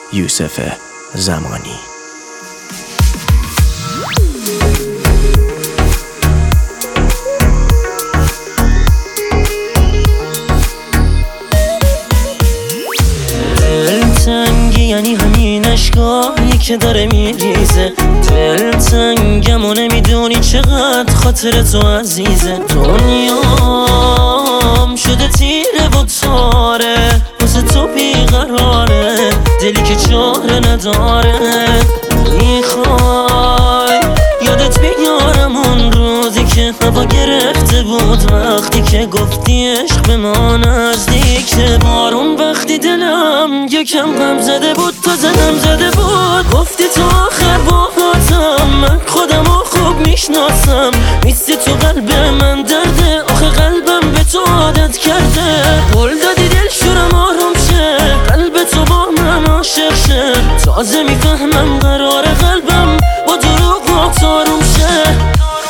یوسف زمانی. دلتنگی یعنی همین اشکایی که داره میریزه، دلتنگم و نمیدونی چقدر خاطر تو عزیزه. دنیام شده تیره و تاره، واسه تو بیقراره، دلی که چاره نداره. میخوای یادت بیارم اون روزی که هوا گرفته بود، وقتی که گفتی عشق به ما نزدیکه. بارون وقتی دلم یکم غم زده بود، تا زدم زده بود، گفتی تو آخر باهاتم، من خودمو خوب میشناسم، نیستی تو قلب من درده، آخه قلبم به تو عادت کرده. قول دادی دل شورم آروم شه، قلب تو با من عاشق شه، تازه میفهمم قرار قلبم با دروغ آروم شه.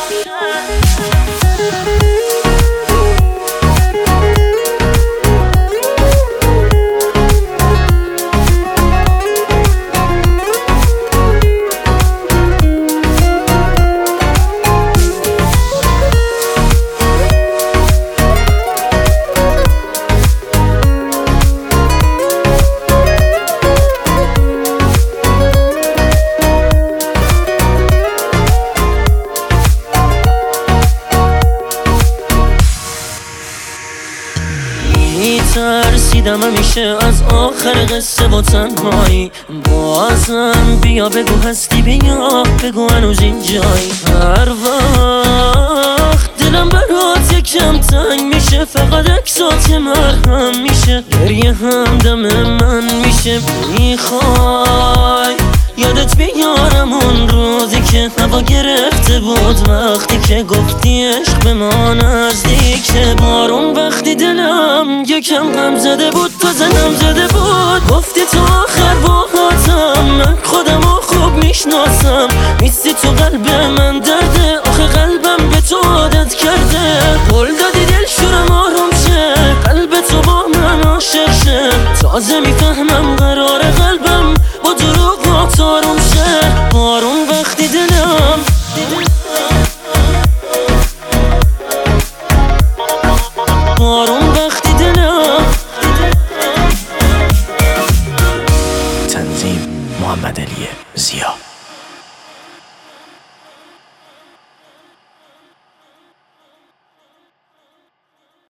ترسیدم همیشه از آخر قصه و تنهایی، بازم بیا بگو هستی، بیا بگو هنوز اینجایی. هر وقت دلم برات یکم تنگ میشه، فقط عکسات مرهم میشه، گریه هم دم من میشه. میخوای یادت بیارم اون روزی که هوا گرفته بود، وقتی که گفتی عشق به ما نزدیکه. بارون وقتی دلم یکم غم زده بود، تا زدم زده بود، گفتی تو آخر باهاتم، من خودمو خوب میشناسم، نیستی تو قلب من درده، آخه قلبم به تو عادت کرده. قول دادی دل شورم آروم شه، قلب تو با من عاشق شه، تازه میفهمم قرار قلبم با دروغ آروم شه. بارون وقتی دلم بارون وقتی